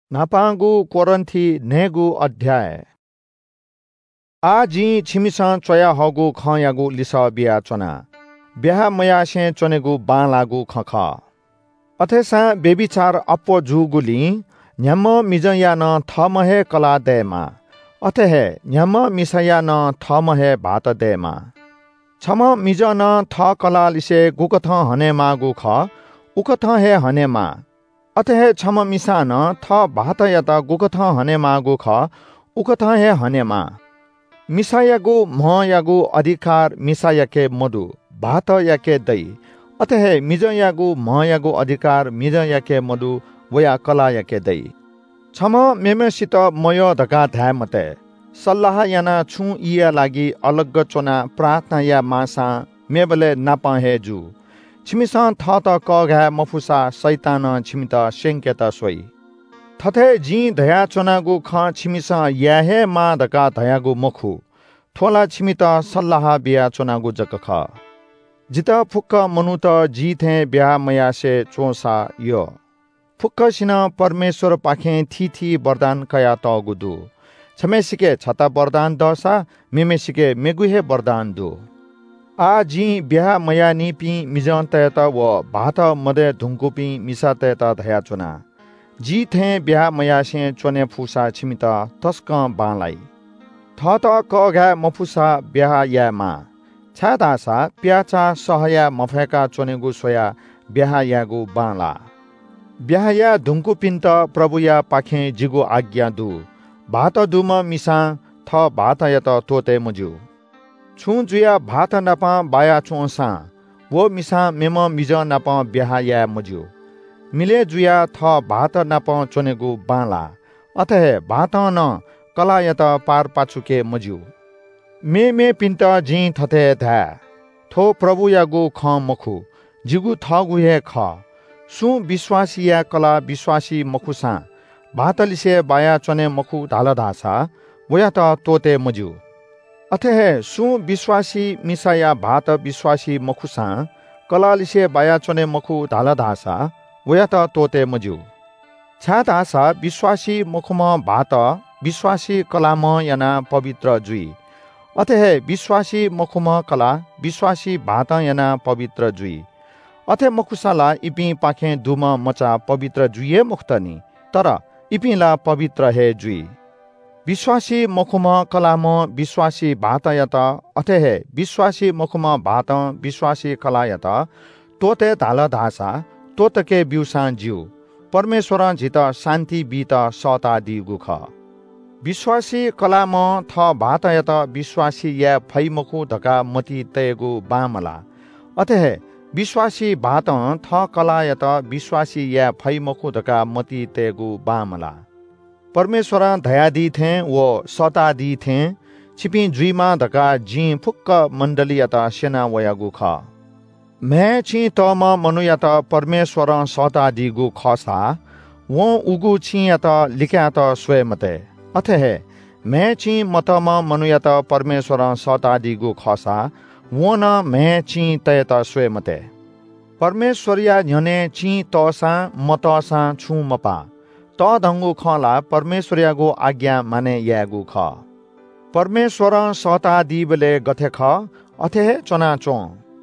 नापागु कोरन्थी नेगु अध्याय आजी छिमिसा चया हगु खयागु लिसा बिया चना ब्याह मयासे चनेगु बालागु खख अथेसा बेबिचार अपो जुगुली न्याम मिजया न थमहे कला देमा अथेहे न्याम मिसया न थमहे भात देमा छम मिजन थ कला लिसे गुकथ हने मागु ख उकथ हे हने मा अथेहे छम मिसान थ भात यत गुकथ हने मागु ख उकथ हे हने मा मिसायगु म यागु अधिकार मिसायके मधु भात याके दै अथेहे मिजयागु म यागु अधिकार मिज याके मधु वया कला याके दै छम मेमेसित मयो धका ध्याय मते सल्लाह याना छु इया लागि अलग चोना प्रार्थना या मासा मेबले नापा हे जु छिमिसा थ त क घा मफुसा शैतान छिमित सेंकेत सोई थथे जी धया चोनागु ख छिमिसा या हे मा धका धयागु मखु थोला छिमित सल्लाह बिया चोनागु जक ख जित फुक्क मनुत जी थे ब्या मयासे चोसा यो फुक्क सिन परमेश्वर पाखे थी वरदान कया त गुदु छमेसिके छता वरदान दसा मेमेसिके मेगुहे वरदान दु आ जी ब्या मया निपि मिजन तयत व भात मदे धुंकुपि मिसा तयत धया चुना जी थे ब्या मयासे चोने फुसा छिमित तस्क बालाई थ त क घा मफुसा ब्या या मा छादासा प्याचा सहया मफेका चोनेगु सोया ब्या यागु बाला ब्या या धुंकुपिन्त प्रभुया पाखे जिगु आज्ञा दु भात दुम मिसा थ भात यत तोते मुजु छु जुया भात नपा बाया चोसा वो मिसा मेम मिज नपा ब्याह या मुजु मिले जुया थ भात नप चोनेगु बाला अथहे भात न कला यत पार पाछुके मुजु मे पिन्त जी थथे धा थो प्रभु यागु ख मखु जिगु थगु हे ख सु विश्वासी या कला विश्वासी मखुसा भातलिसे बाया चने मखु ढाल धासा वया त तोते मजु अथेहे सु विश्वासी मिसाया भात विश्वासी मखुसा कलालिसे बाया चने मखु ढाल धासा वया त तोते मजु छा धासा विश्वासी मखुम भात विश्वासी कलाम याना पवित्र जुई अथेहे विश्वासी मखुम कला विश्वासी भात याना पवित्र जुई अथे मखुसाला इपि पाखे धुम मचा पवित्र जुइए मुक्तनी तर इपिला पवित्र हे जुई विश्वासी मखुम कलाम विश्वासी भात यत अथेहे विश्वासी मखुम भात विश्वासी कला यत तोते धाल धासा तोतके बिउसा जिउ परमेश्वर जित शान्ति बीत सता दिगु ख विश्वासी कलाम थ भात यत विश्वासी या फैमखु धका मति तयगु बामला अथेहे विश्वासी भात थ कला यत विश्वासी या फैमखु धका मति तयगु बामला परमेश्वर दया दी थे वो सता दी थे छिपी जुइमा धका जी फुक्क मण्डली यत सेना वयागु ख मैं छि तम मनु यत परमेश्वर सता दिगु खसा वो उगु छि यत लिख्या त स्वयमते अथेहे मैं छि मतम मनु यत परमेश्वर सता दिगु खसा वो न मैं छि तयत स्वयमते परमेश्वरिया न्यने छि तसा मतसा छु मपा त धंगु खला परमेश्वरियागु आज्ञा माने यागु ख परमेश्वर सता दिबले गथे ख अथे चना चो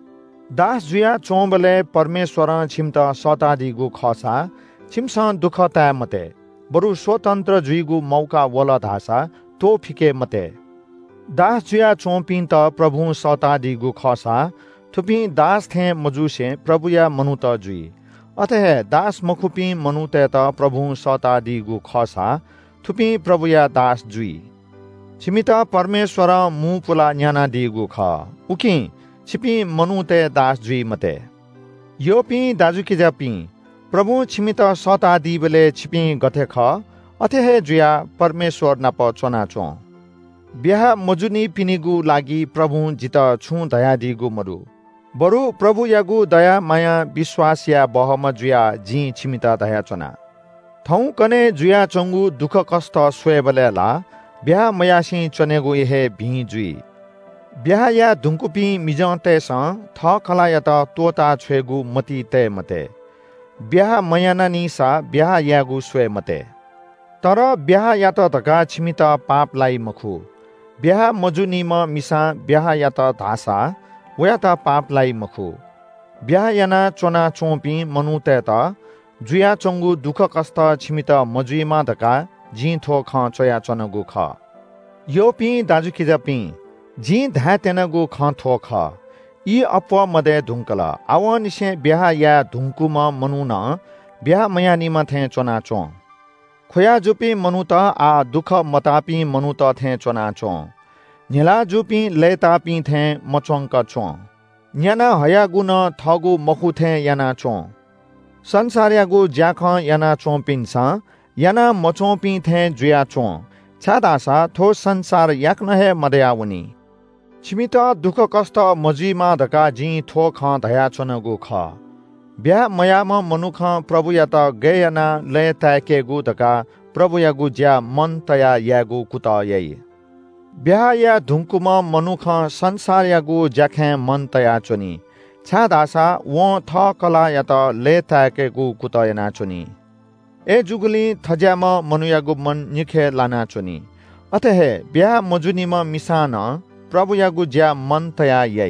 दास जुया चोबले परमेश्वर छिमत सता दिगु खसा छिमस दुख ता मते बरु स्वतन्त्र जुइगु मौका वल धासा तो फिके मते दास जुया चोपिन त प्रभु सता दिगु खसा थुपी दास थे मजुसे प्रभुया मनु त जुई अतः दास मखुपी मनु त प्रभु सता दिगु खसा थुपी प्रभुया दास जुई छिमित परमेश्वर मु पुला न्याना दिगु ख उकी छिपी मनु ते दास जुई मते योपी दाजुकी जापी प्रभु छिमित सता दिबले छिपी गथे ख अथेहे जुया परमेश्वर नप चोना चो ब्याह मजुनी पिनिगु लागि प्रभु जित छु दया दिगु मरु बरु प्रभु यागु दया माया विश्वास या बहम जुया जी छिमित दया चोना थौ कने जुया चंगु दुख कष्ट स्वेबलेला ब्याह मयासी चनेगु हे भी जुई ब्याह या धुंकुपी मिजते स थ खला यत तोता छेगु मति ते मते ब्याह मयाना निसा ब्याह यागु स्वे मते तर ब्याह यात धका छिमित पापलाई मखु ब्याह मजुनिम मिसा ब्याह यात धासा वयात पापलाई मखु ब्याह याना चोना चोपी मनु त जुया चंगु दुख कष्ट छिमित मजुइमा धका जी थो ख चोया चनगु ख यो पी दाजु खिजा पी जी धा तेनगु ख थो ख यी अप्व मदे धुंकल आव निसे ब्याह या धुंकुम मनु न ब्याह मया निम थे चोना चो खोया जुपी मनु त आ दुख मतापी मनु त थे चोना चो न्यला जुपी लेतापी थे मचोंक चो न्याना हया गुन थगु मखु थे याना चो संसारयागु ज्याख याना चोपिन्सा याना मचोपी थे जुया चो छादासा थो संसार याक्न हे मदयावनी छिमित दुख कष्ट मजीमा धका जी थो ख धया चनगु ख ब्याह मयाम मनुख प्रभु या त गयना लय ताकेगु धका प्रभु यागु ज्या मन तया यागु कुत यै ब्याह या धुंकुम मनुख संसार यागु ज्याखे मन तया चोनी छादासा वो थ कला या त ले ताकेगु कुत यना चोनी ए जुगुली थज्याम मनुयागु मन निखे लाना चोनी अतहे ब्याह मजुनिम मिसान प्रभु यागु ज्या मन तया यै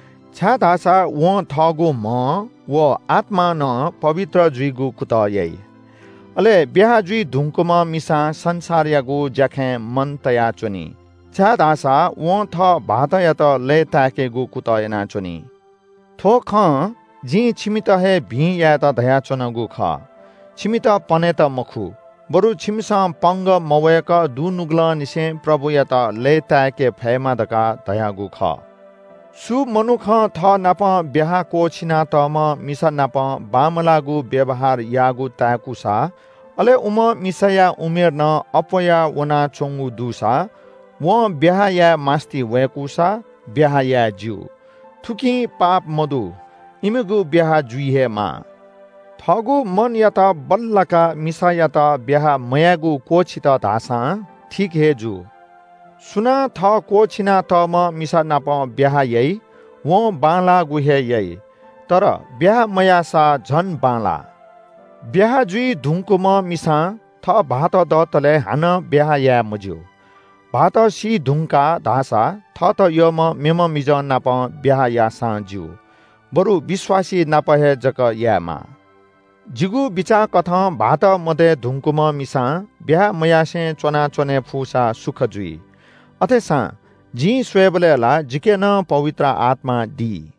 छादासा वो थगु म वो आत्मा न पवित्र जुइगु कुत यै अले ब्याह जुइ धुंकुम मिसा संसार यागु ज्याखे मन तया चोनी छादासा वो थ भात या त ले ताकेगु कुत यना चोनी थो ख जी छिमित हे भी या त धया चनगु ख छिमित पने त मखु बरु छिमसा पंग मवयक दु नुग्ल निसे प्रभु या त ले ताके फैमा दका धयागु ख सु मनुख थ नाप ब्याह को छिना तम मिसा नाप बामलागु व्यवहार यागु ताकुसा अले उम मिसया उमेर न अपया वना चोंगु दुसा व ब्याह या मास्ति वयकुसा ब्याह या ज्यू थुकी पाप मधु इमेगु ब्याह जुइहे मा थगु मन या त बल्लका मिसा या त ब्याह मयागु कोछित धासा ठीक हे जु सुना थ कोछिना तम मिसा नाप ब्याह यै वो बाला गुहे यै तर ब्याह मया सा झन बाला ब्याह जुइ धुंकुम मिसा थ भात द तले हान ब्याह या मज्यू भात सी धुंका धासा थ त यम मेम मिज नाप ब्याह या सा ज्यू बरु विश्वासी नाप हे जक यामा जिगु बिचा कथ भात मदे धुंकुम मिसा ब्याह मयासे चोना चोने फुसा सुख जुई अथेसा जी स्वेबलेला जिके न पवित्र आत्मा दी